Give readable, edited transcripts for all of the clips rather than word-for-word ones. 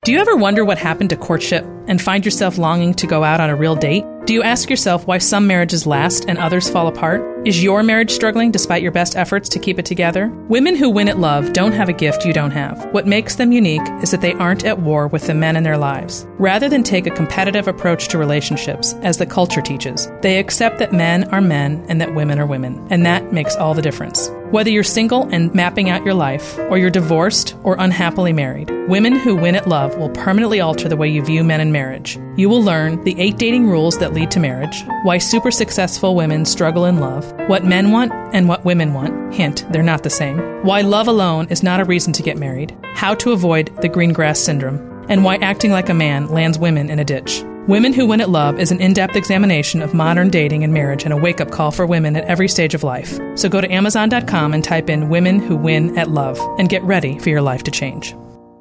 Do you ever wonder what happened to courtship and find yourself longing to go out on a real date? Do you ask yourself why some marriages last and others fall apart? Is your marriage struggling despite your best efforts to keep it together? Women who win at love don't have a gift you don't have. What makes them unique is that they aren't at war with the men in their lives. Rather than take a competitive approach to relationships, as the culture teaches, they accept that men are men and that women are women. And that makes all the difference. Whether you're single and mapping out your life, or you're divorced or unhappily married, women who win at love will permanently alter the way you view men in marriage. You will learn the 8 dating rules that lead to marriage, why super successful women struggle in love, what men want and what women want. Hint, they're not the same. Why love alone is not a reason to get married, how to avoid the green grass syndrome, and why acting like a man lands women in a ditch. Women Who Win at Love is an in-depth examination of modern dating and marriage and a wake-up call for women at every stage of life. So go to Amazon.com and type in Women Who Win at Love and get ready for your life to change.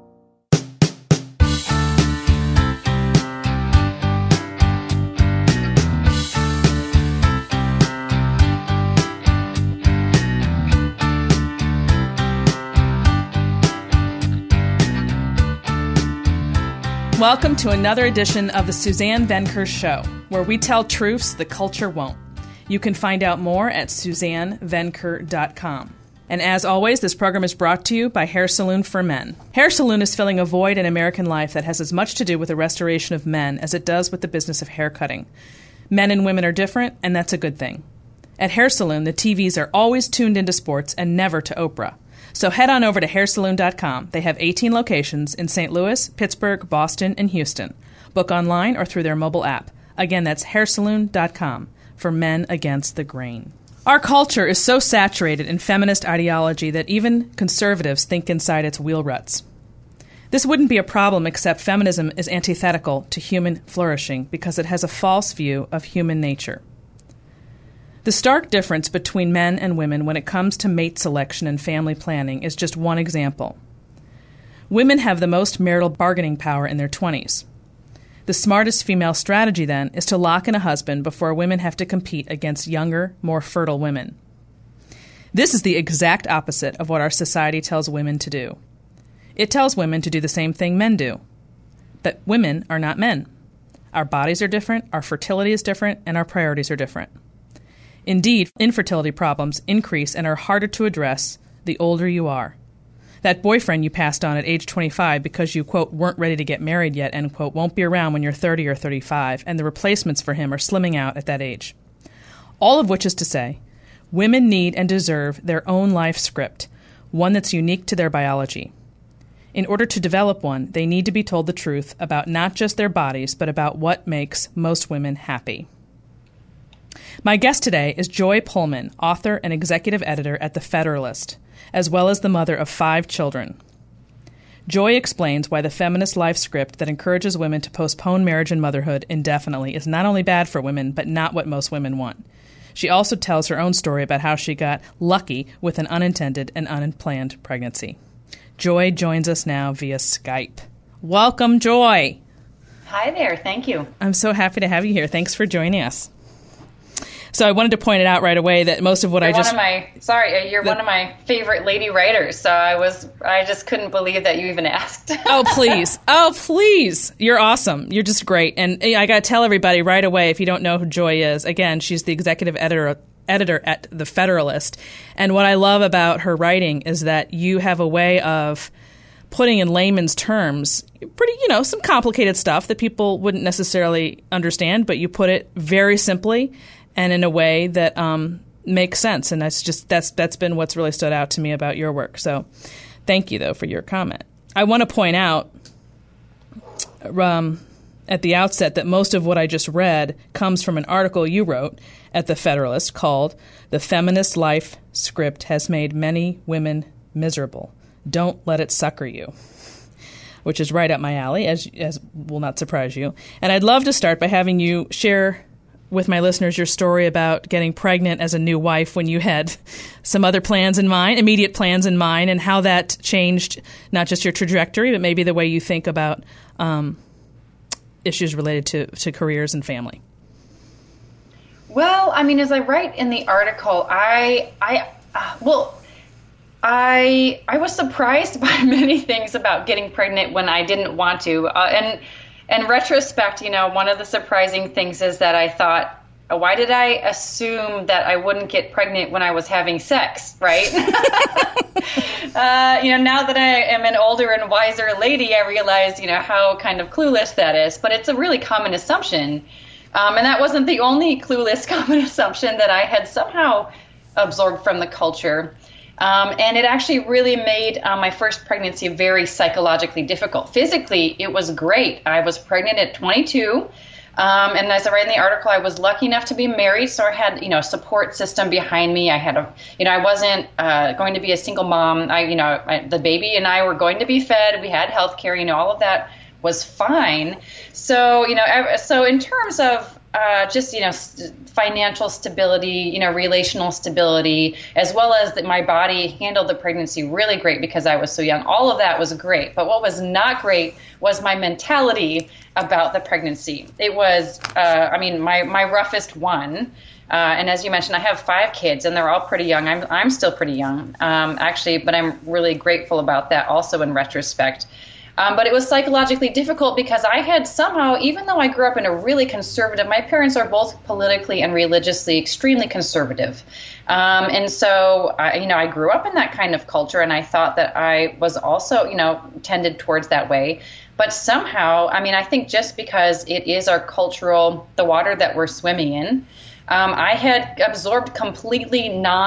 Welcome to another edition of the Suzanne Venker Show, where we tell truths the culture won't. You can find out more at SuzanneVenker.com. And as always, this program is brought to you by Hair Saloon for Men. Hair Saloon is filling a void in American life that has as much to do with the restoration of men as it does with the business of hair cutting. Men and women are different, and that's a good thing. At Hair Saloon, the TVs are always tuned into sports and never to Oprah. So head on over to hairsaloon.com. They have 18 locations in St. Louis, Pittsburgh, Boston, and Houston. Book online or through their mobile app. Again, that's hairsaloon.com for men against the grain. Our culture is so saturated in feminist ideology that even conservatives think inside its wheel ruts. This wouldn't be a problem except feminism is antithetical to human flourishing because it has a false view of human nature. The stark difference between men and women when it comes to mate selection and family planning is just one example. Women have the most marital bargaining power in their 20s. The smartest female strategy, then, is to lock in a husband before women have to compete against younger, more fertile women. This is the exact opposite of what our society tells women to do. It tells women to do the same thing men do. That women are not men. Our bodies are different, our fertility is different, and our priorities are different. Indeed, infertility problems increase and are harder to address the older you are. That boyfriend you passed on at age 25 because you, quote, weren't ready to get married yet, end quote, won't be around when you're 30 or 35, and the replacements for him are slimming out at that age. All of which is to say, women need and deserve their own life script, one that's unique to their biology. In order to develop one, they need to be told the truth about not just their bodies, but about what makes most women happy. My guest today is Joy Pullman, author and executive editor at The Federalist, as well as the mother of 5 children. Joy explains why the feminist life script that encourages women to postpone marriage and motherhood indefinitely is not only bad for women, but not what most women want. She also tells her own story about how she got lucky with an unintended and unplanned pregnancy. Joy joins us now via Skype. Welcome, Joy. Hi there. Thank you. I'm so happy to have you here. Thanks for joining us. So I wanted to point it out right away that most of what you're one of my favorite lady writers. So I just couldn't believe that you even asked. Oh, please. You're awesome. You're just great. And I got to tell everybody right away, if you don't know who Joy is, again, she's the executive editor at The Federalist. And what I love about her writing is that you have a way of putting in layman's terms pretty, some complicated stuff that people wouldn't necessarily understand, but you put it very simply and in a way that makes sense. And that's been what's really stood out to me about your work. So thank you, though, for your comment. I want to point out at the outset that most of what I just read comes from an article you wrote at The Federalist called "The Feminist Life Script Has Made Many Women Miserable. Don't Let It Sucker You," which is right up my alley, as will not surprise you. And I'd love to start by having you share with my listeners your story about getting pregnant as a new wife when you had some other plans in mind, immediate plans in mind, and how that changed not just your trajectory, but maybe the way you think about issues related to careers and family. Well, as I write in the article, I was surprised by many things about getting pregnant when I didn't want to. And in retrospect, one of the surprising things is that I thought, why did I assume that I wouldn't get pregnant when I was having sex, right? Now that I am an older and wiser lady, I realize, how kind of clueless that is. But it's a really common assumption. And that wasn't the only clueless common assumption that I had somehow absorbed from the culture. And it actually really made my first pregnancy very psychologically difficult. Physically, it was great. I was pregnant at 22. And as I read in the article, I was lucky enough to be married, so I had, a support system behind me. I had I wasn't going to be a single mom. The baby and I were going to be fed. We had health care. All of that was fine. So, so in terms of just, financial stability, relational stability, as well as that my body handled the pregnancy really great because I was so young. All of that was great. But what was not great was my mentality about the pregnancy. It was, my roughest one. And as you mentioned, I have 5 kids and they're all pretty young. I'm still pretty young, actually, but I'm really grateful about that also in retrospect. But it was psychologically difficult because I had somehow, even though I grew up in a really conservative, my parents are both politically and religiously extremely conservative. And so, I grew up in that kind of culture and I thought that I was also, tended towards that way. But somehow, I think just because it is our the water that we're swimming in, I had absorbed completely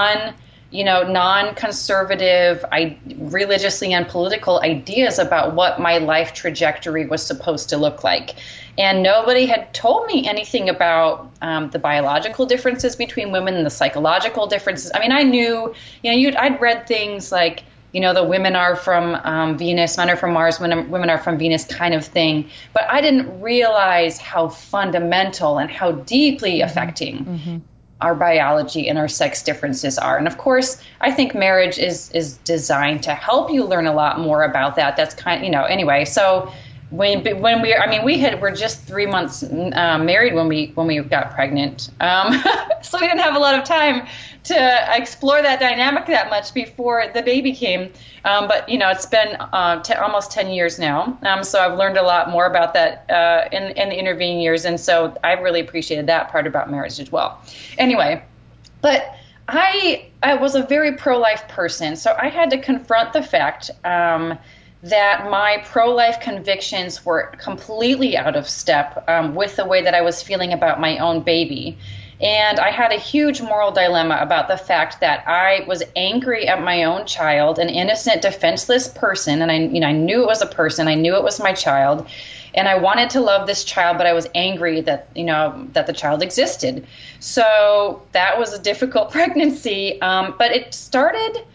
non-conservative, religiously and political ideas about what my life trajectory was supposed to look like. And nobody had told me anything about the biological differences between women and the psychological differences. I knew, I'd read things like, the women are from Venus, men are from Mars, women are from Venus kind of thing. But I didn't realize how fundamental and how deeply affecting our biology and our sex differences are. And of course, I think marriage is designed to help you learn a lot more about that. That's anyway. So when we're just 3 months married when we got pregnant. So we didn't have a lot of time to explore that dynamic that much before the baby came. But it's been almost 10 years now. So I've learned a lot more about that in the intervening years. And so I've really appreciated that part about marriage as well. Anyway, but I was a very pro-life person. So I had to confront the fact that my pro-life convictions were completely out of step with the way that I was feeling about my own baby. And I had a huge moral dilemma about the fact that I was angry at my own child, an innocent, defenseless person. And I knew it was a person. I knew it was my child. And I wanted to love this child, but I was angry that, that the child existed. So that was a difficult pregnancy. But it started,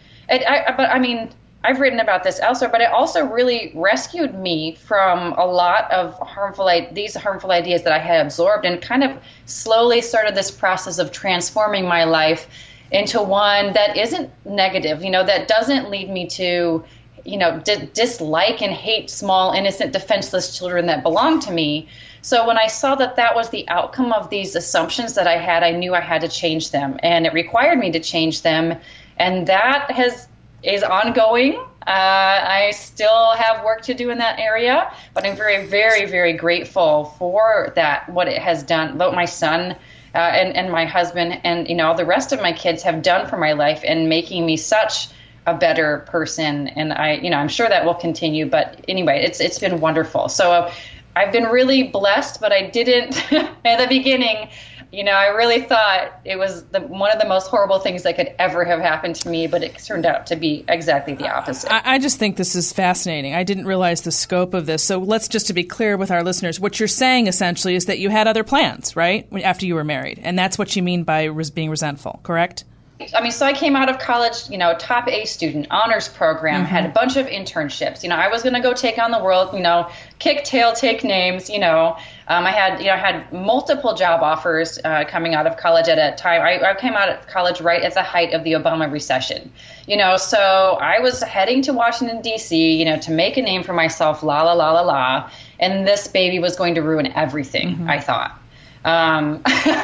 I've written about this elsewhere, but it also really rescued me from a lot of these harmful ideas that I had absorbed, and kind of slowly started this process of transforming my life into one that isn't negative, that doesn't lead me to, dislike and hate small, innocent, defenseless children that belong to me. So when I saw that that was the outcome of these assumptions that I had, I knew I had to change them, and it required me to change them. And that is ongoing. I still have work to do in that area, but I'm very, very, very grateful for that, what it has done, what my son and my husband and, all the rest of my kids have done for my life and making me such a better person. And I'm sure that will continue. But anyway, it's been wonderful. So I've been really blessed, but I didn't at the beginning. I really thought it was one of the most horrible things that could ever have happened to me, but it turned out to be exactly the opposite. I just think this is fascinating. I didn't realize the scope of this. So let's just to be clear with our listeners, what you're saying essentially is that you had other plans, right, after you were married. And that's what you mean by being resentful, correct? So I came out of college, top A student, honors program, had a bunch of internships. I was going to go take on the world, kick tail, take names, I had multiple job offers coming out of college at a time. I came out of college right at the height of the Obama recession, so I was heading to Washington, D.C., to make a name for myself, la, la, la, la, la. And this baby was going to ruin everything, I thought.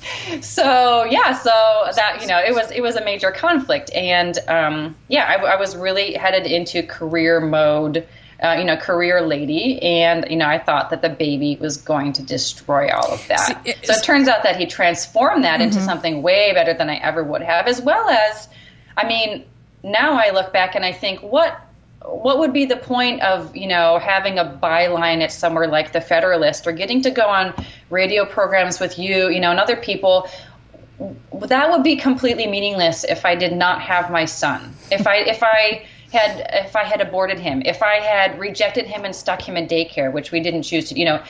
So that, it was a major conflict, and I was really headed into career mode, career lady, and I thought that the baby was going to destroy all of that. So it turns out that he transformed that into something way better than I ever would have, as well as, now I look back and I think, what would be the point of, having a byline at somewhere like the Federalist, or getting to go on radio programs with you, and other people? That would be completely meaningless if I did not have my son. If I had aborted him, if I had rejected him and stuck him in daycare, which we didn't choose to,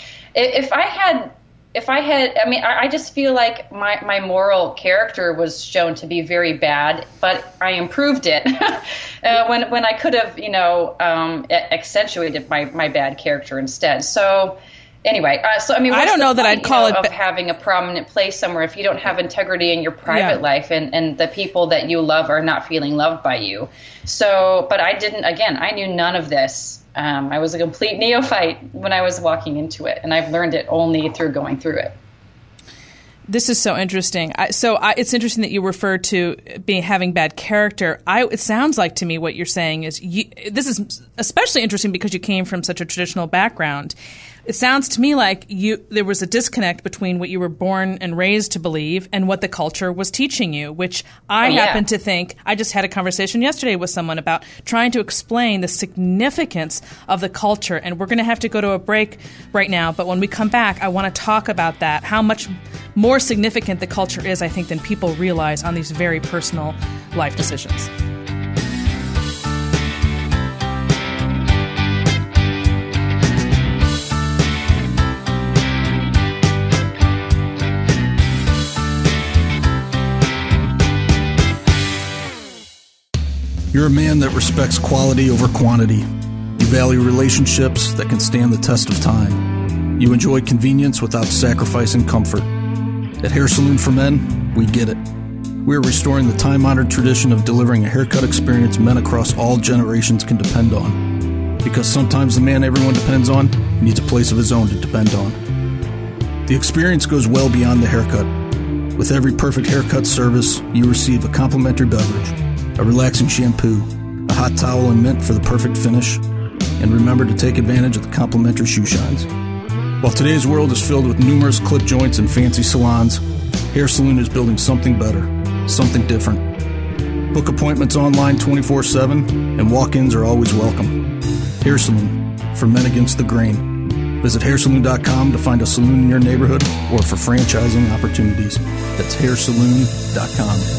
I just feel like my moral character was shown to be very bad, but I improved it when I could have, accentuated my bad character instead. So anyway, I don't know that I'd call it of having a prominent place somewhere if you don't have integrity in your private life, and the people that you love are not feeling loved by you. So, but I didn't. Again, I knew none of this. I was a complete neophyte when I was walking into it, and I've learned it only through going through it. This is so interesting. It's interesting that you refer to having bad character. It sounds like to me what you're saying is this is especially interesting because you came from such a traditional background. It sounds to me like there was a disconnect between what you were born and raised to believe and what the culture was teaching you, which I happen to think. I just had a conversation yesterday with someone about trying to explain the significance of the culture, and we're going to have to go to a break right now. But when we come back, I want to talk about that, how much more significant the culture is, I think, than people realize on these very personal life decisions. You're a man that respects quality over quantity. You value relationships that can stand the test of time. You enjoy convenience without sacrificing comfort. At Hair Saloon for Men, we get it. We're restoring the time-honored tradition of delivering a haircut experience men across all generations can depend on. Because sometimes the man everyone depends on needs a place of his own to depend on. The experience goes well beyond the haircut. With every perfect haircut service, you receive a complimentary beverage, a relaxing shampoo, a hot towel and mint for the perfect finish, and remember to take advantage of the complimentary shoe shines. While today's world is filled with numerous clip joints and fancy salons, Hair Saloon is building something better, something different. Book appointments online 24/7, and walk-ins are always welcome. Hair Saloon, for men against the grain. Visit hairsaloon.com to find a saloon in your neighborhood or for franchising opportunities. That's hairsaloon.com.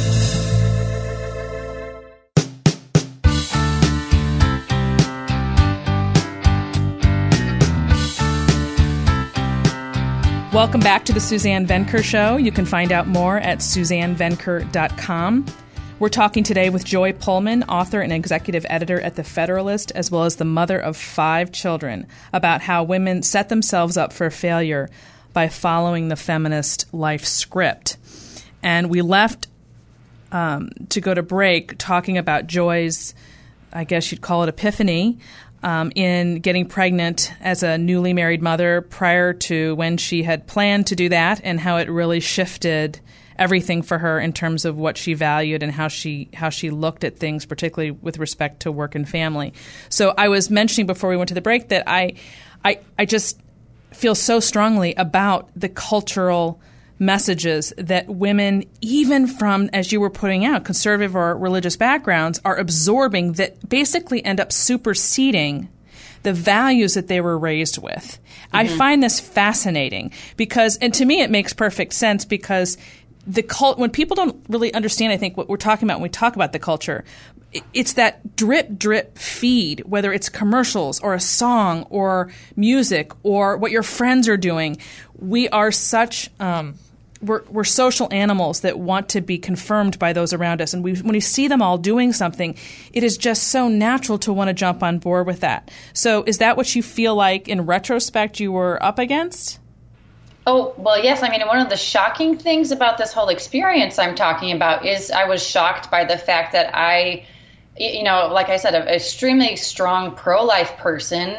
Welcome back to the Suzanne Venker Show. You can find out more at SuzanneVenker.com. We're talking today with Joy Pullman, author and executive editor at The Federalist, as well as the mother of 5 children, about how women set themselves up for failure by following the feminist life script. And we left to go to break talking about Joy's, I guess you'd call it epiphany, in getting pregnant as a newly married mother prior to when she had planned to do that, and how it really shifted everything for her in terms of what she valued and how she looked at things, particularly with respect to work and family. So I was mentioning before we went to the break that I just feel so strongly about the cultural messages that women, even from, as you were putting out, conservative or religious backgrounds, are absorbing that basically end up superseding the values that they were raised with. Mm-hmm. I find this fascinating because, and to me it makes perfect sense, because when people don't really understand, I think, what we're talking about when we talk about the culture, it's that drip feed, whether it's commercials or a song or music or what your friends are doing. We are such we're social animals that want to be confirmed by those around us, and when we see them all doing something, it is just so natural to want to jump on board with that. So, is that what you feel like in retrospect you were up against? Oh, well, yes. I mean, one of the shocking things about this whole experience I'm talking about is I was shocked by the fact that I, like I said, an extremely strong pro-life person,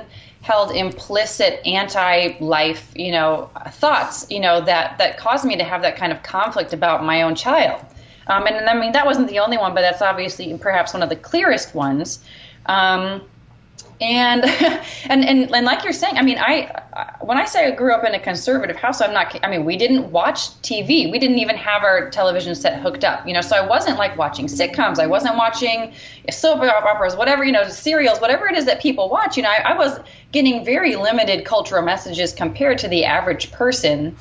held implicit anti-life, thoughts, that caused me to have that kind of conflict about my own child. And I mean, that wasn't the only one, but that's obviously perhaps one of the clearest ones. And like you're saying, I mean, when I say I grew up in a conservative house, we didn't watch TV. We didn't even have our television set hooked up, so I wasn't like watching sitcoms. I wasn't watching soap operas, whatever, serials, whatever it is that people watch. I was getting very limited cultural messages compared to the average person,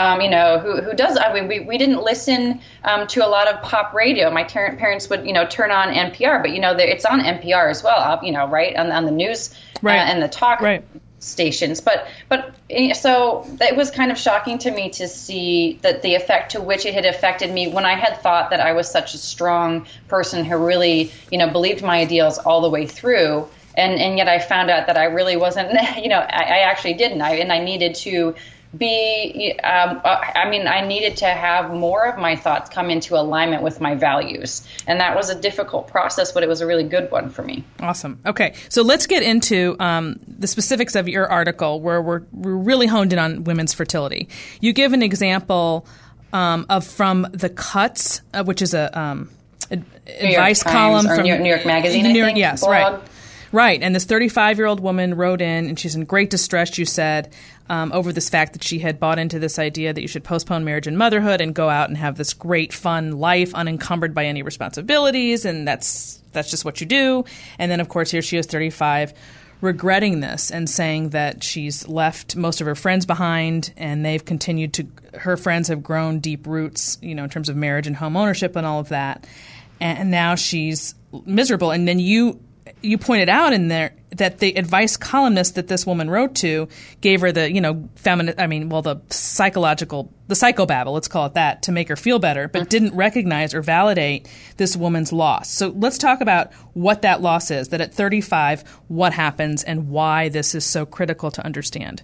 who does. We didn't listen to a lot of pop radio. My parents would, turn on NPR, but, it's on NPR as well, right, on the news and the talk stations. But so it was kind of shocking to me to see that the effect to which it had affected me when I had thought that I was such a strong person who really, believed my ideals all the way through. And yet I found out that I really wasn't, I actually didn't. I needed to be, I needed to have more of my thoughts come into alignment with my values. And that was a difficult process, but it was a really good one for me. Awesome. Okay. So let's get into the specifics of your article where we're really honed in on women's fertility. You give an example from The Cuts, which is a advice column from New York Magazine, I think. Yes, blog. Right. And this 35-year-old woman wrote in, and she's in great distress, you said, over this fact that she had bought into this idea that you should postpone marriage and motherhood and go out and have this great, fun life unencumbered by any responsibilities, and that's just what you do. And then, of course, here she is, 35, regretting this and saying that she's left most of her friends behind, and they've continued to – her friends have grown deep roots, in terms of marriage and home ownership and all of that. And now she's miserable. And then you pointed out in there that the advice columnist that this woman wrote to gave her the, the psychobabble, let's call it that, to make her feel better, but didn't recognize or validate this woman's loss. So let's talk about what that loss is, that at 35, what happens and why this is so critical to understand.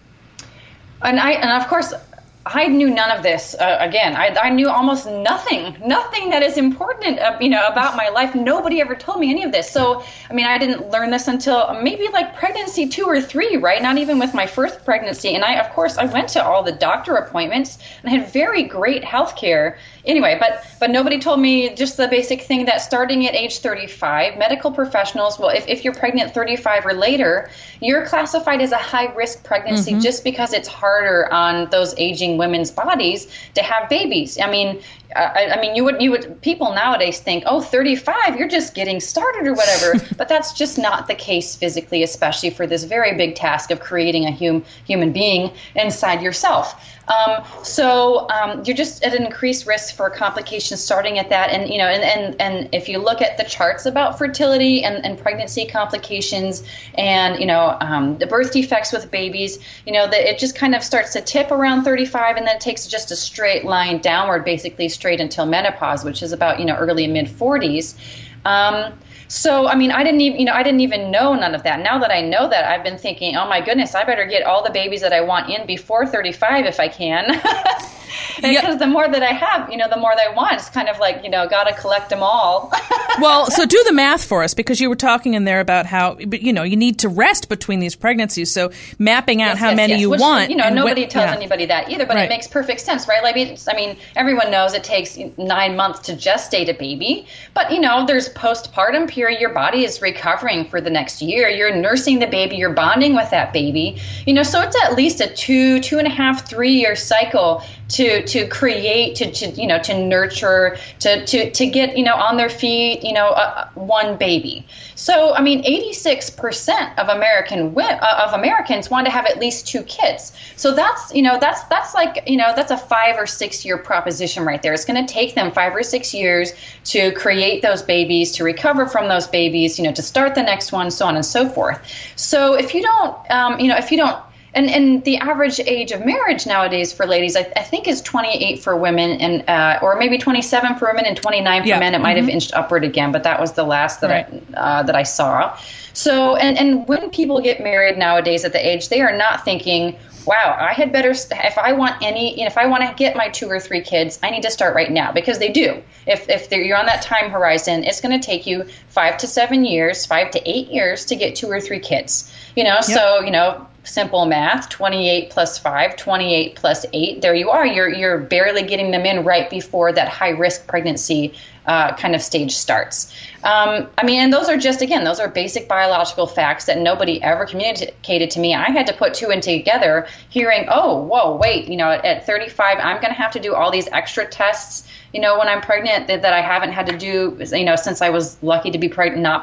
And of course, I knew none of this. I knew almost nothing that is important, about my life. Nobody ever told me any of this. So, I didn't learn this until maybe like pregnancy 2 or 3, right? Not even with my first pregnancy. And I went to all the doctor appointments and I had very great health care. Anyway, but nobody told me just the basic thing that starting at age 35, medical professionals, well, if you're pregnant 35 or later, you're classified as a high-risk pregnancy just because it's harder on those aging women's bodies to have babies. You would people nowadays think, 35, you're just getting started or whatever, but that's just not the case physically, especially for this very big task of creating a human being inside yourself. So you're just at an increased risk for complications starting at that. And, and if you look at the charts about fertility and pregnancy complications and, the birth defects with babies, that it just kind of starts to tip around 35 and then it takes just a straight line downward, basically straight until menopause, which is about, early and mid 40s. So, I didn't even know none of that. Now that I know that, I've been thinking, oh my goodness, I better get all the babies that I want in before 35 if I can. Because the more that I have, the more that I want. It's kind of like, got to collect them all. Well, so do the math for us, because you were talking in there about how, you need to rest between these pregnancies. So mapping out how many you want. Nobody tells anybody that either, but it makes perfect sense, right? Everyone knows it takes 9 months to gestate a baby, but, there's postpartum period. Your body is recovering for the next year. You're nursing the baby. You're bonding with that baby. So it's at least a 2.5, 3 year cycle to create, to nurture, to get, on their feet, one baby. So, 86% of Americans want to have at least 2 kids. So that's like, that's a 5 or 6 year proposition right there. It's going to take them 5 or 6 years to create those babies, to recover from those babies, to start the next one, so on and so forth. So if you don't, And the average age of marriage nowadays for ladies, I think, is 28 for women, and or maybe 27 for women and 29 for men. It might have inched upward again, but that was the last that I saw. So, and when people get married nowadays at the age, they are not thinking, wow, I had better, if I want to get my 2 or 3 kids, I need to start right now, because they do. If you're on that time horizon, it's going to take you 5 to 7 years, 5 to 8 years to get 2 or 3 kids. So, simple math, 28 plus 5, 28 plus 8, there you are. You're barely getting them in right before that high-risk pregnancy kind of stage starts. And those are those are basic biological facts that nobody ever communicated to me. I had to put 2 and 2 together, hearing, oh, whoa, wait, at 35, I'm going to have to do all these extra tests, when I'm pregnant that I haven't had to do, since I was lucky to be pregnant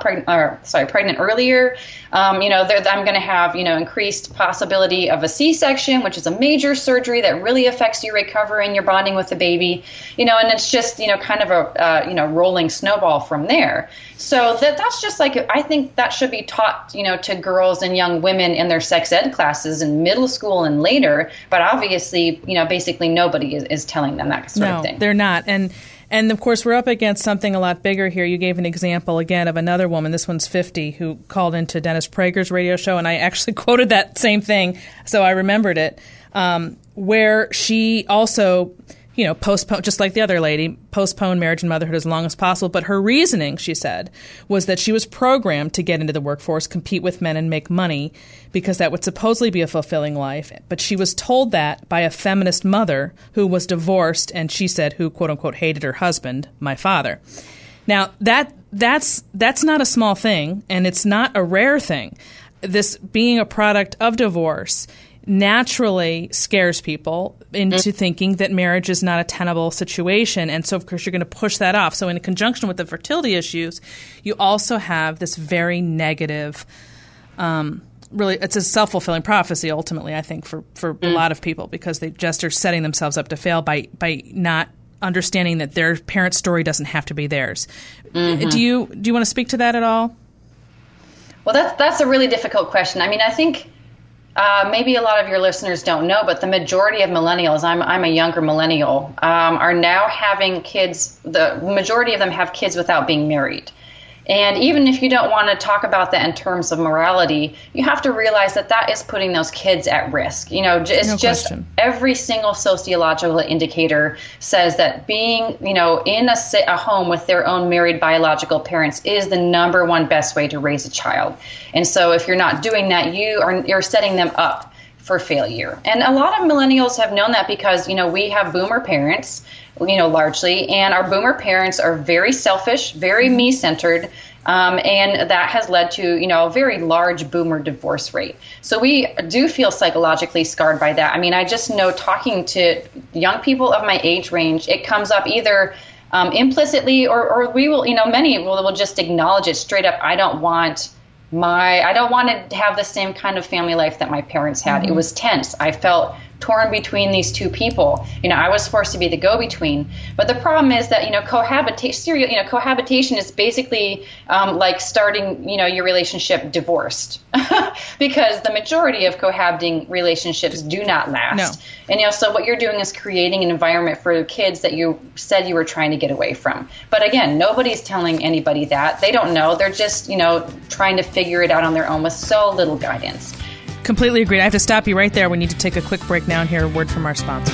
earlier. I'm going to have, increased possibility of a C-section, which is a major surgery that really affects your recovery and your bonding with the baby, and it's just, kind of a, rolling snowball from there. So that's just I think that should be taught, to girls and young women in their sex ed classes in middle school and later. But obviously, basically nobody is telling them that sort of thing. No, they're not. And of course, we're up against something a lot bigger here. You gave an example, again, of another woman, this one's 50, who called into Dennis Prager's radio show, and I actually quoted that same thing, so I remembered it, where she also, postponed, just like the other lady, postponed marriage and motherhood as long as possible. But her reasoning, she said, was that she was programmed to get into the workforce, compete with men, and make money, because that would supposedly be a fulfilling life. But she was told that by a feminist mother who was divorced, and she said, who, quote unquote, hated her husband, my father. Now, that's not a small thing, and it's not a rare thing. This being a product of divorce naturally scares people into thinking that marriage is not a tenable situation. And so, of course, you're going to push that off. So in conjunction with the fertility issues, you also have this very negative, really, it's a self-fulfilling prophecy, ultimately, I think, for a lot of people, because they just are setting themselves up to fail by not understanding that their parent's story doesn't have to be theirs. Do you want to speak to that at all? Well, that's a really difficult question. I think maybe a lot of your listeners don't know, but the majority of millennials, I'm a younger millennial, are now having kids. The majority of them have kids without being married. And even if you don't want to talk about that in terms of morality, you have to realize that is putting those kids at risk. Just every single sociological indicator says that being, in a home with their own married biological parents is the number one best way to raise a child. And so if you're not doing that, you're setting them up for failure. And a lot of millennials have known that because, we have boomer parents, largely, and our boomer parents are very selfish, very me-centered, and that has led to, a very large boomer divorce rate. So we do feel psychologically scarred by that. I just know, talking to young people of my age range, it comes up either implicitly or we will, many will just acknowledge it straight up. I don't want to have the same kind of family life that my parents had. It was tense. I felt torn between these two people. I was forced to be the go-between. But the problem is that, cohabitation is basically like starting, your relationship divorced, because the majority of cohabiting relationships do not last. No. And, so what you're doing is creating an environment for kids that you said you were trying to get away from. But again, nobody's telling anybody that. They don't know. They're just, trying to figure it out on their own with so little guidance. Completely agreed. I have to stop you right there. We need to take a quick break now and hear a word from our sponsor.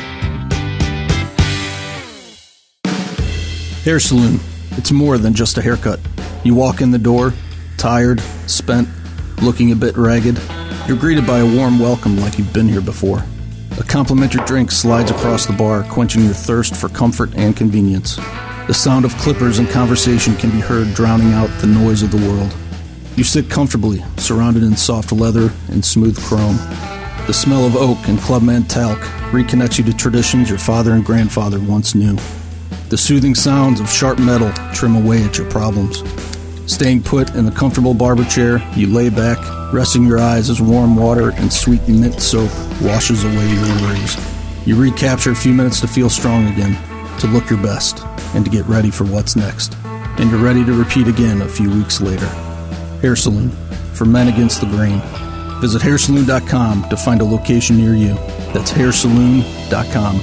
Hair Saloon. It's more than just a haircut. You walk in the door, tired, spent, looking a bit ragged. You're greeted by a warm welcome like you've been here before. A complimentary drink slides across the bar, quenching your thirst for comfort and convenience. The sound of clippers and conversation can be heard, drowning out the noise of the world. You sit comfortably, surrounded in soft leather and smooth chrome. The smell of oak and Clubman talc reconnects you to traditions your father and grandfather once knew. The soothing sounds of sharp metal trim away at your problems. Staying put in the comfortable barber chair, you lay back, resting your eyes as warm water and sweet mint soap washes away your worries. You recapture a few minutes to feel strong again, to look your best, and to get ready for what's next. And you're ready to repeat again a few weeks later. Hair Saloon, for men against the grain. Visit hairsaloon.com to find a location near you. That's hairsaloon.com.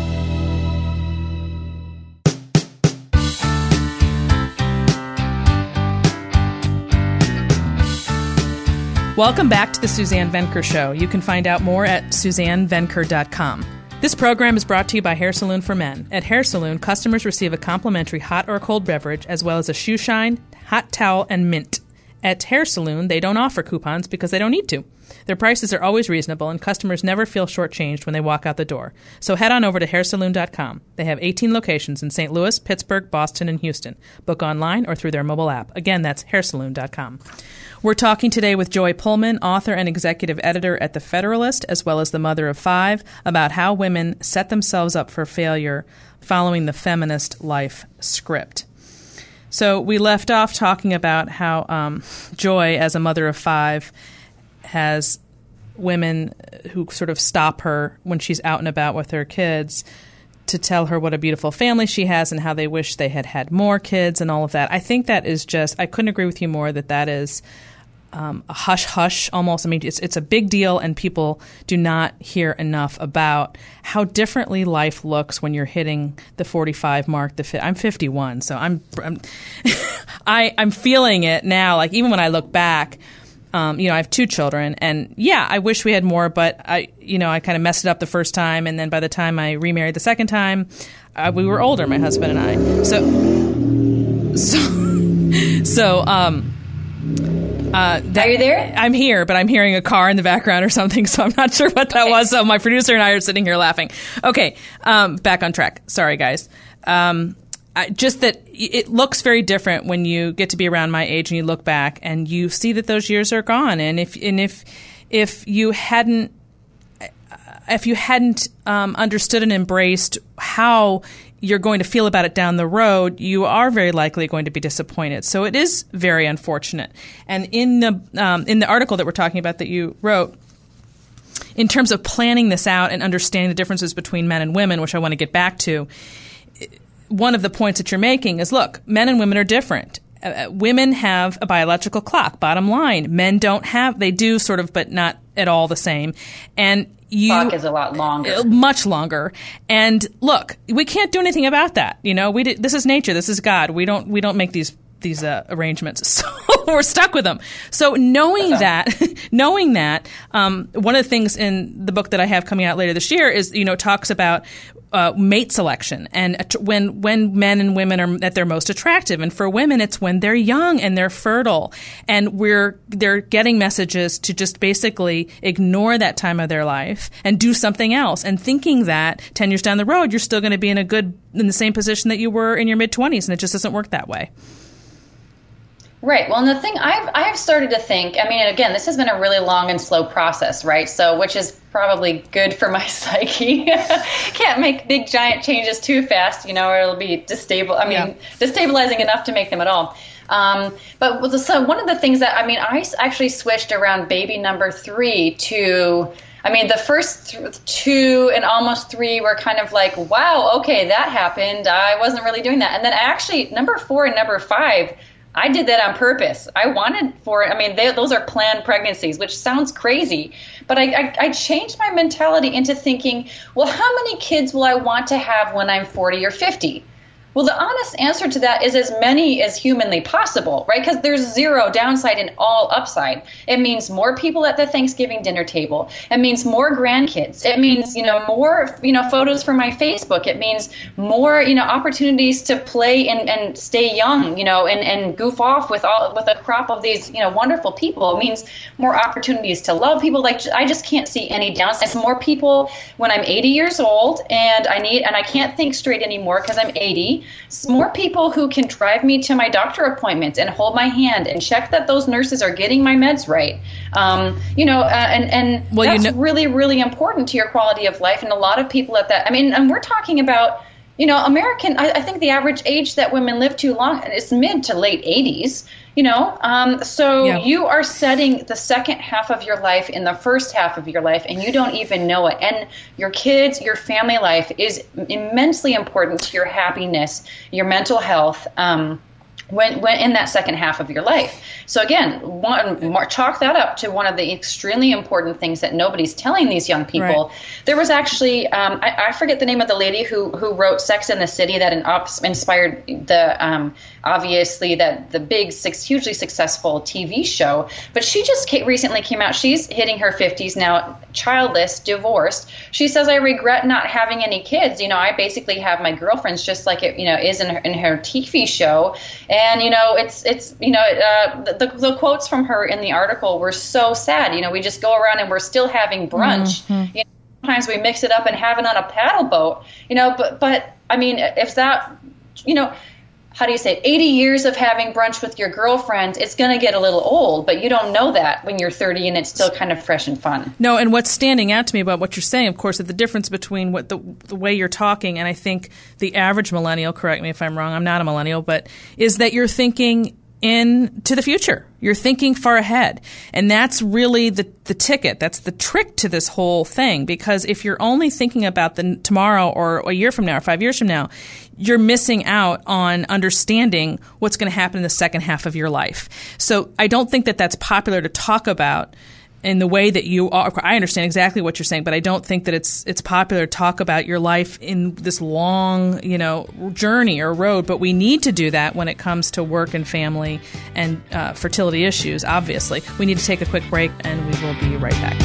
Welcome back to the Suzanne Venker Show. You can find out more at SuzanneVenker.com. This program is brought to you by Hair Saloon for Men. At Hair Saloon, customers receive a complimentary hot or cold beverage, as well as a shoe shine, hot towel, and mint. At Hair Saloon, they don't offer coupons because they don't need to. Their prices are always reasonable, and customers never feel shortchanged when they walk out the door. So head on over to hairsaloon.com. They have 18 locations in St. Louis, Pittsburgh, Boston, and Houston. Book online or through their mobile app. Again, that's hairsaloon.com. We're talking today with Joy Pullman, author and executive editor at The Federalist, as well as the mother of 5, about how women set themselves up for failure following the feminist life script. So we left off talking about how Joy, as a mother of 5, has women who sort of stop her when she's out and about with her kids to tell her what a beautiful family she has and how they wish they had had more kids and all of that. I think that is just, I couldn't agree with you more that is a hush-hush almost. I mean, it's a big deal, and people do not hear enough about how differently life looks when you're hitting the 45 mark. I'm 51, so I'm feeling it now. Like, even when I look back, I have 2 children, and yeah, I wish we had more, but I kind of messed it up the first time, and then by the time I remarried the second time, we were older, my husband and I. Are you there? I'm here, but I'm hearing a car in the background or something, so I'm not sure what that was. So my producer and I are sitting here laughing. Okay, back on track. Sorry, guys. Just that it looks very different when you get to be around my age and you look back and you see that those years are gone. And if you hadn't understood and embraced how you're going to feel about it down the road, you are very likely going to be disappointed. So it is very unfortunate. And in the article that we're talking about that you wrote, in terms of planning this out and understanding the differences between men and women, which I want to get back to, one of the points that you're making is, look, men and women are different. Women have a biological clock, bottom line. Men don't have, they do sort of, but not at all the same. And clock is a lot longer. Much longer. And look, we can't do anything about that. This is nature. This is God. We don't make these arrangements. So we're stuck with them. So knowing that, one of the things in the book that I have coming out later this year is, talks about mate selection and when men and women are at their most attractive. And for women, it's when they're young and they're fertile, and they're getting messages to just basically ignore that time of their life and do something else, and thinking that 10 years down the road, you're still going to be in the same position that you were in your mid-20s, and it just doesn't work that way. Right. Well, and the thing I've started to think, I mean, again, this has been a really long and slow process, right? So, which is probably good for my psyche. Can't make big giant changes too fast, or it'll be destabilizing enough to make them at all. So one of the things that, I actually switched around baby number 3 to, the first 2 and almost 3 were kind of like, wow, okay, that happened. I wasn't really doing that. And then actually number 4 and number 5, I did that on purpose. I wanted those are planned pregnancies, which sounds crazy. But I changed my mentality into thinking, well, how many kids will I want to have when I'm 40 or 50? Well, the honest answer to that is as many as humanly possible, right? Because there's zero downside and all upside. It means more people at the Thanksgiving dinner table. It means more grandkids. It means, more, photos for my Facebook. It means more, opportunities to play and stay young, and goof off with a crop of these, wonderful people. It means more opportunities to love people. Like, I just can't see any downside. It's more people when I'm 80 years old and I can't think straight anymore because I'm 80. More people who can drive me to my doctor appointments and hold my hand and check that those nurses are getting my meds right. That's really, really important to your quality of life. And a lot of people at that, and we're talking about, I think the average age that women live too long is mid to late 80s. You are setting the second half of your life in the first half of your life, and you don't even know it. And your kids, your family life is immensely important to your happiness, your mental health, when in that second half of your life. So again, chalk that up to one of the extremely important things that nobody's telling these young people. Right. There was actually, I forget the name of the lady who wrote Sex and the City that inspired the, obviously, the big, hugely successful TV show. But she just recently came out. She's hitting her 50s now, childless, divorced. She says, I regret not having any kids. I basically have my girlfriends just like it, is in her TV show. And, it's the quotes from her in the article were so sad. We just go around and we're still having brunch. Mm-hmm. Sometimes we mix it up and have it on a paddle boat, but I mean, if that, how do you say, 80 years of having brunch with your girlfriend, it's going to get a little old, but you don't know that when you're 30 and it's still kind of fresh and fun. No, and what's standing out to me about what you're saying, of course, is the difference between what the way you're talking, and I think the average millennial, correct me if I'm wrong, I'm not a millennial, but is that you're thinking into the future. You're thinking far ahead. And that's really the ticket. That's the trick to this whole thing. Because if you're only thinking about the tomorrow or a year from now or 5 years from now, you're missing out on understanding what's going to happen in the second half of your life. So I don't think that that's popular to talk about in the way that you are. I understand exactly what you're saying, but I don't think that it's popular to talk about your life in this long, journey or road. But we need to do that when it comes to work and family and fertility issues, obviously. We need to take a quick break, and we will be right back.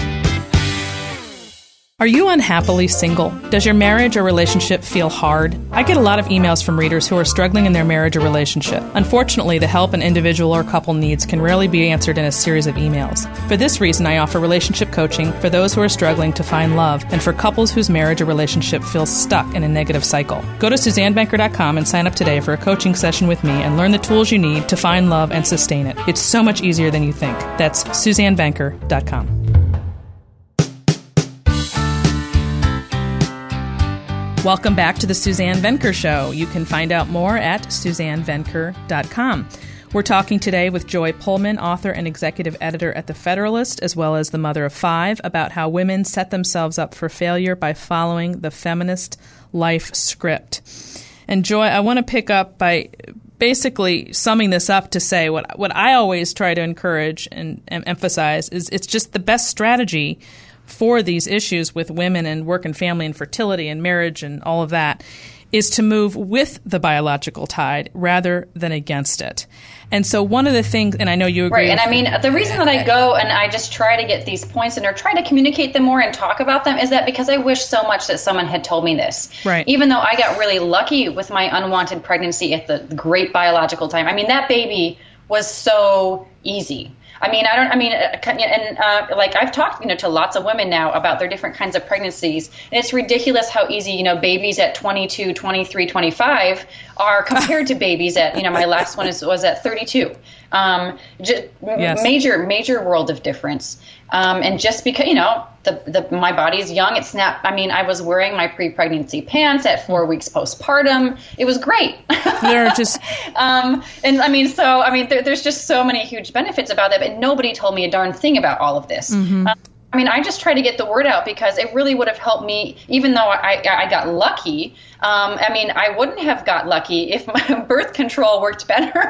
Are you unhappily single? Does your marriage or relationship feel hard? I get a lot of emails from readers who are struggling in their marriage or relationship. Unfortunately, the help an individual or couple needs can rarely be answered in a series of emails. For this reason, I offer relationship coaching for those who are struggling to find love and for couples whose marriage or relationship feels stuck in a negative cycle. Go to SuzanneBenker.com and sign up today for a coaching session with me and learn the tools you need to find love and sustain it. It's so much easier than you think. That's SuzanneBenker.com. Welcome back to the Suzanne Venker Show. You can find out more at SuzanneVenker.com. We're talking today with Joy Pullman, author and executive editor at The Federalist, as well as the mother of 5, about how women set themselves up for failure by following the feminist life script. And Joy, I want to pick up by basically summing this up to say what I always try to encourage and emphasize is it's just the best strategy for these issues with women and work and family and fertility and marriage and all of that is to move with the biological tide rather than against it. And so one of the things, and I know you agree. Right, and I mean, the reason that I go and I just try to get these points and or try to communicate them more and talk about them is that because I wish so much that someone had told me this. Right. Even though I got really lucky with my unwanted pregnancy at the great biological time. I mean, that baby was so easy. Like I've talked, to lots of women now about their different kinds of pregnancies. And it's ridiculous how easy, babies at 22, 23, 25 are compared to babies at, my last one was at 32. Yes. Major world of difference. And just because, my body is young, it's not, I was wearing my pre-pregnancy pants at 4 weeks postpartum. It was great. They're just, there's just so many huge benefits about that, but nobody told me a darn thing about all of this. Mm-hmm. I just try to get the word out because it really would have helped me, even though I got lucky. I wouldn't have got lucky if my birth control worked better.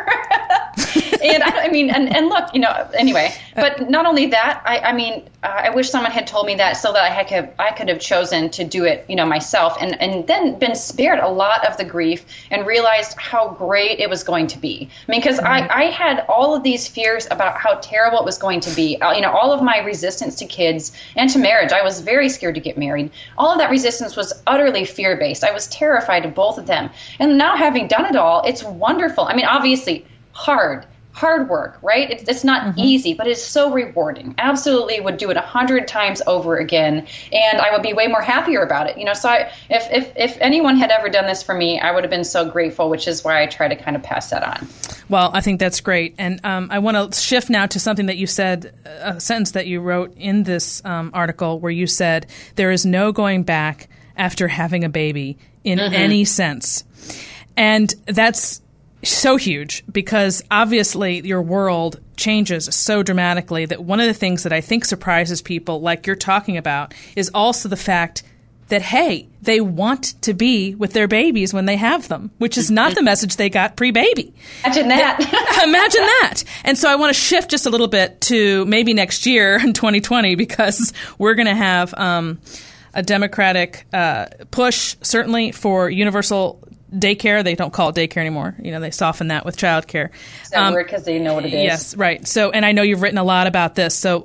And look, anyway, but not only that, I wish someone had told me that so that I could have chosen to do it, myself and then been spared a lot of the grief and realized how great it was going to be. Because I had all of these fears about how terrible it was going to be. All of my resistance to kids and to marriage. I was very scared to get married. All of that resistance was utterly fear-based. I was terrified of both of them. And now having done it all, it's wonderful. Obviously hard work, right? It's not easy, but it's so rewarding. Absolutely would do it 100 times over again. And I would be way more happier about it. So if anyone had ever done this for me, I would have been so grateful, which is why I try to kind of pass that on. Well, I think that's great. And I want to shift now to something that you said, a sentence that you wrote in this article where you said, there is no going back after having a baby in any sense. And that's so huge because obviously your world changes so dramatically that one of the things that I think surprises people, like you're talking about, is also the fact that, hey, they want to be with their babies when they have them, which is not the message they got pre-baby. Imagine that. Imagine that. And so I want to shift just a little bit to maybe next year in 2020, because we're going to have a Democratic push, certainly, for universal daycare. They don't call it daycare anymore. They soften that with childcare. Is that word because they know what it is? Yes, right. So, and I know you've written a lot about this. So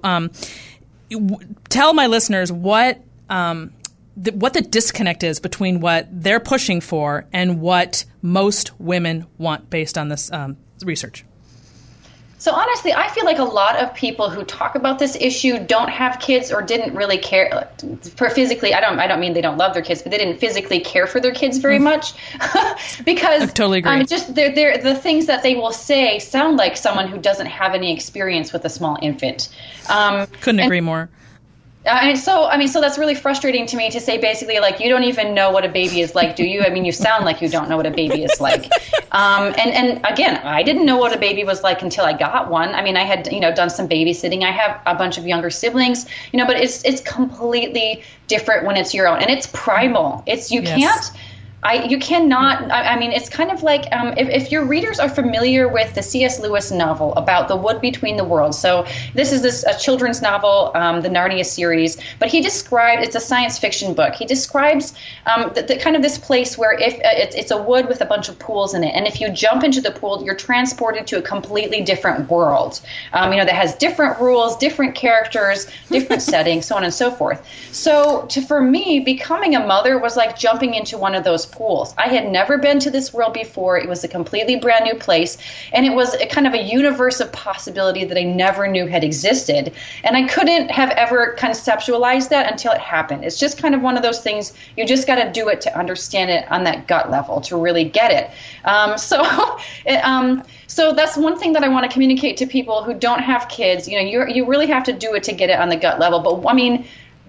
tell my listeners what the disconnect is between what they're pushing for and what most women want based on this research. So honestly, I feel like a lot of people who talk about this issue don't have kids or didn't really care for physically. I don't mean they don't love their kids, but they didn't physically care for their kids very much because I totally agree. Just the things that they will say sound like someone who doesn't have any experience with a small infant. Couldn't agree more. So that's really frustrating to me to say basically like, you don't even know what a baby is like, do you? I mean, you sound like you don't know what a baby is like. And again, I didn't know what a baby was like until I got one. I mean, I had, done some babysitting. I have a bunch of younger siblings, but it's completely different when it's your own, and it's primal. You cannot, I mean, it's kind of like if your readers are familiar with the C.S. Lewis novel about the wood between the worlds. So this is a children's novel, the Narnia series, but it's a science fiction book. He describes the kind of this place where if it's a wood with a bunch of pools in it. And if you jump into the pool, you're transported to a completely different world, that has different rules, different characters, different settings, so on and so forth. So for me, becoming a mother was like jumping into one of those pools. I had never been to this world before. It was a completely brand new place, and it was a kind of a universe of possibility that I never knew had existed, and I couldn't have ever conceptualized that until it happened. It's just kind of one of those things, you just got to do it to understand it on that gut level to really get it. So that's one thing that I want to communicate to people who don't have kids. You really have to do it to get it on the gut level. But I mean,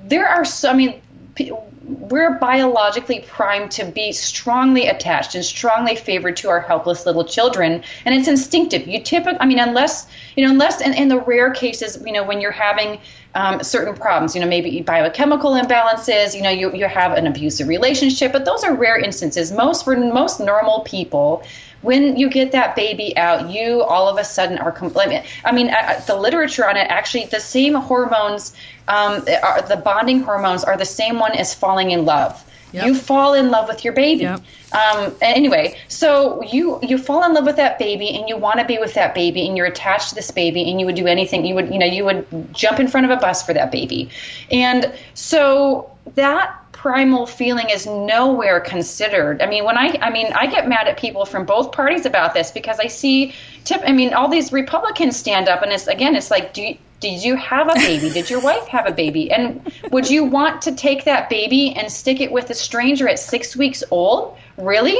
we're biologically primed to be strongly attached and strongly favored to our helpless little children, and it's instinctive. Unless in the rare cases, when you're having certain problems, maybe biochemical imbalances, you have an abusive relationship, but those are rare instances. For most normal people, when you get that baby out, you all of a sudden are the literature on it, actually the same hormones, the bonding hormones are the same one as falling in love. Yep. You fall in love with your baby. Yep. Anyway, so you fall in love with that baby, and you want to be with that baby, and you're attached to this baby, and you would do anything. You would jump in front of a bus for that baby. And so that primal feeling is nowhere considered. I mean, I get mad at people from both parties about this, because I see all these Republicans stand up, and it's like, did you have a baby? Did your wife have a baby? And would you want to take that baby and stick it with a stranger at 6 weeks old? Really?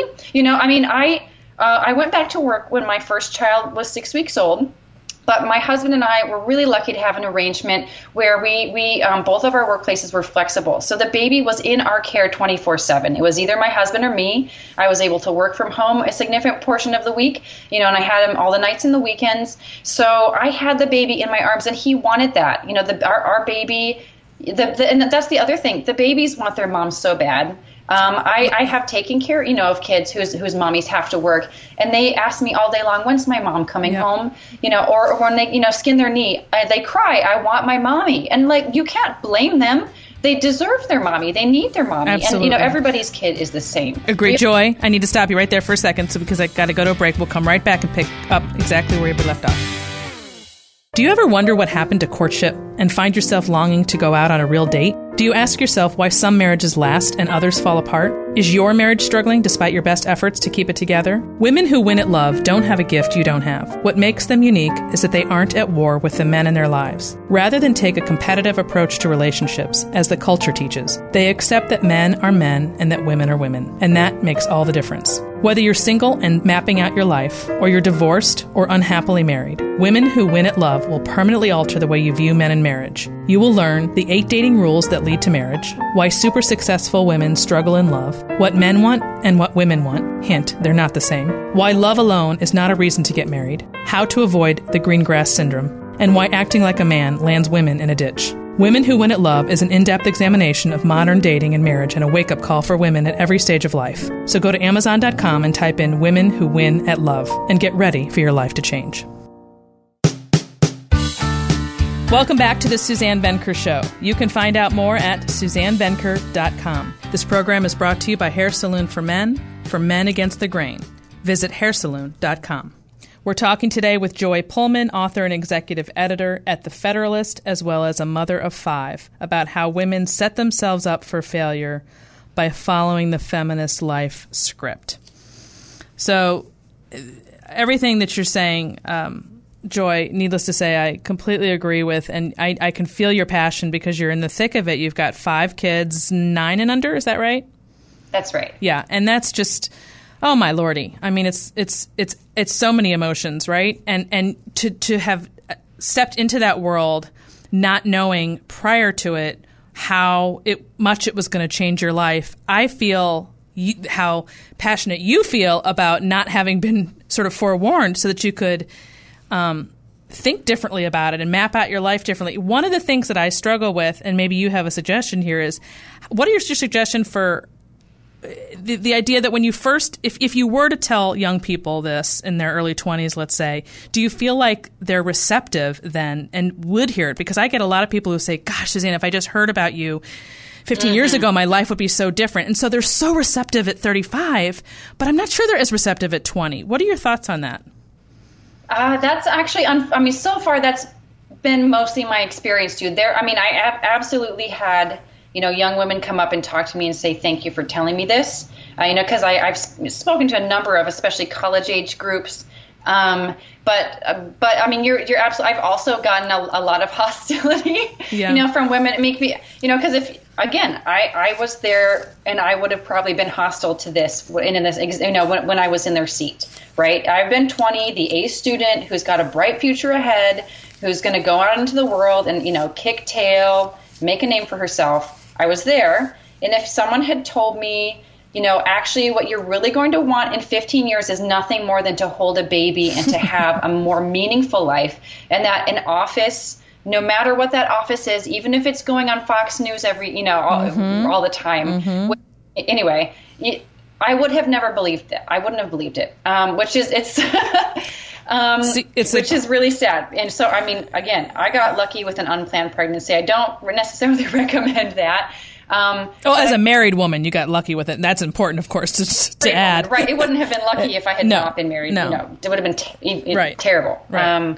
I went back to work when my first child was 6 weeks old. But my husband and I were really lucky to have an arrangement where we both of our workplaces were flexible. So the baby was in our care 24/7. It was either my husband or me. I was able to work from home a significant portion of the week, and I had him all the nights and the weekends. So I had the baby in my arms, and he wanted that. Our baby, and that's the other thing. The babies want their moms so bad. I have taken care, of kids whose mommies have to work, and they ask me all day long, when's my mom coming home? Or when they, skin their knee, they cry, I want my mommy. And you can't blame them. They deserve their mommy. They need their mommy. Absolutely. And, everybody's kid is the same. Agreed. Joy, I need to stop you right there for a second, because I got to go to a break. We'll come right back and pick up exactly where we left off. Do you ever wonder what happened to courtship and find yourself longing to go out on a real date? Do you ask yourself why some marriages last and others fall apart? Is your marriage struggling despite your best efforts to keep it together? Women who win at love don't have a gift you don't have. What makes them unique is that they aren't at war with the men in their lives. Rather than take a competitive approach to relationships, as the culture teaches, they accept that men are men and that women are women. And that makes all the difference. Whether you're single and mapping out your life, or you're divorced or unhappily married, women who win at love will permanently alter the way you view men in marriage. You will learn the 8 dating rules that lead to marriage, why super successful women struggle in love, what men want and what women want, hint, they're not the same, why love alone is not a reason to get married, how to avoid the green grass syndrome, and why acting like a man lands women in a ditch. Women Who Win at Love is an in-depth examination of modern dating and marriage and a wake-up call for women at every stage of life. So go to Amazon.com and type in Women Who Win at Love and get ready for your life to change. Welcome back to the Suzanne Venker Show. You can find out more at SuzanneVenker.com. This program is brought to you by Hair Saloon for Men Against the Grain. Visit hairsaloon.com. We're talking today with Joy Pullman, author and executive editor at The Federalist, as well as a mother of 5, about how women set themselves up for failure by following the feminist life script. So everything that you're saying, Joy, needless to say, I completely agree with, and I can feel your passion because you're in the thick of it. You've got 5 kids, 9 and under, is that right? That's right. Yeah, and that's just... Oh my lordy! I mean, it's so many emotions, right? And to have stepped into that world, not knowing prior to it how much it was going to change your life. I feel how passionate you feel about not having been sort of forewarned, so that you could think differently about it and map out your life differently. One of the things that I struggle with, and maybe you have a suggestion here, is what is your suggestion for the idea that when you first, if you were to tell young people this in their early 20s, let's say, do you feel like they're receptive then and would hear it? Because I get a lot of people who say, gosh, Suzanne, if I just heard about you 15 years ago, my life would be so different. And so they're so receptive at 35, but I'm not sure they're as receptive at 20. What are your thoughts on that? That's actually, so far that's been mostly my experience too. I absolutely had young women come up and talk to me and say, thank you for telling me this. Because I've spoken to a number of, especially college age groups. But you're absolutely, I've also gotten a lot of hostility, from women. It make me, because I was there and I would have probably been hostile to this when I was in their seat, right? I've been 20, the A student who's got a bright future ahead, who's going to go out into the world and, kick tail, make a name for herself. I was there, and if someone had told me, actually what you're really going to want in 15 years is nothing more than to hold a baby and to have a more meaningful life, and that an office, no matter what that office is, even if it's going on Fox News all the time, anyway, I would have never believed that. I wouldn't have believed it, which is really sad. And so, again, I got lucky with an unplanned pregnancy. I don't necessarily recommend that. As a married woman, you got lucky with it. And that's important, of course, to add. Right. It wouldn't have been lucky if I had not been married. No. It would have been terrible. Right.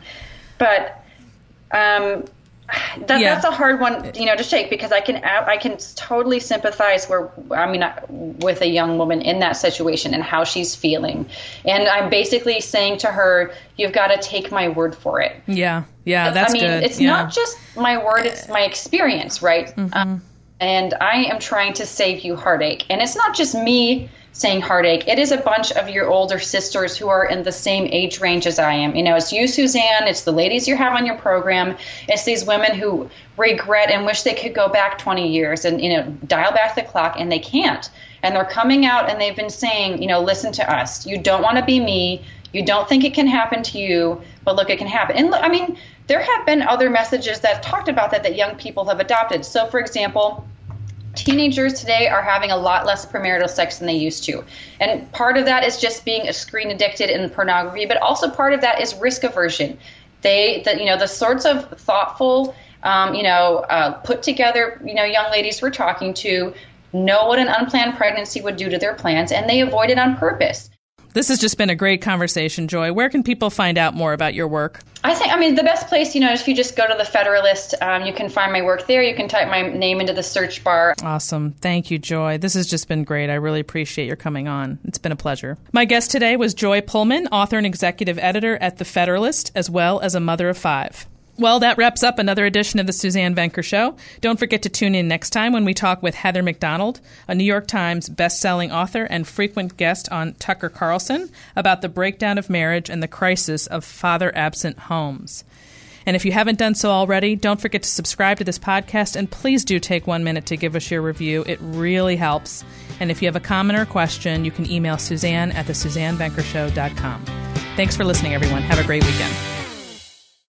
That's a hard one, to shake, because I can totally sympathize with a young woman in that situation and how she's feeling. And I'm basically saying to her, you've got to take my word for it. Yeah, that's good. It's not just my word, it's my experience, right? Mm-hmm. And I am trying to save you heartache. And it's not just me saying heartache. It is a bunch of your older sisters who are in the same age range as I am. It's you, Suzanne. It's the ladies you have on your program. It's these women who regret and wish they could go back 20 years and, dial back the clock, and they can't. And they're coming out and they've been saying, listen to us. You don't want to be me. You don't think it can happen to you, but look, it can happen. And there have been other messages that have talked about that young people have adopted. So, for example, teenagers today are having a lot less premarital sex than they used to. And part of that is just being screen addicted in pornography, but also part of that is risk aversion. The sorts of thoughtful, put together, young ladies we're talking to know what an unplanned pregnancy would do to their plans, and they avoid it on purpose. This has just been a great conversation, Joy. Where can people find out more about your work? The best place, if you just go to The Federalist, you can find my work there. You can type my name into the search bar. Awesome. Thank you, Joy. This has just been great. I really appreciate your coming on. It's been a pleasure. My guest today was Joy Pullman, author and executive editor at The Federalist, as well as a mother of 5. Well, that wraps up another edition of the Suzanne Venker Show. Don't forget to tune in next time when we talk with Heather McDonald, a New York Times best-selling author and frequent guest on Tucker Carlson, about the breakdown of marriage and the crisis of father-absent homes. And if you haven't done so already, don't forget to subscribe to this podcast, and please do take 1 minute to give us your review. It really helps. And if you have a comment or question, you can email Suzanne at thesuzannevenkershow.com. Thanks for listening, everyone. Have a great weekend.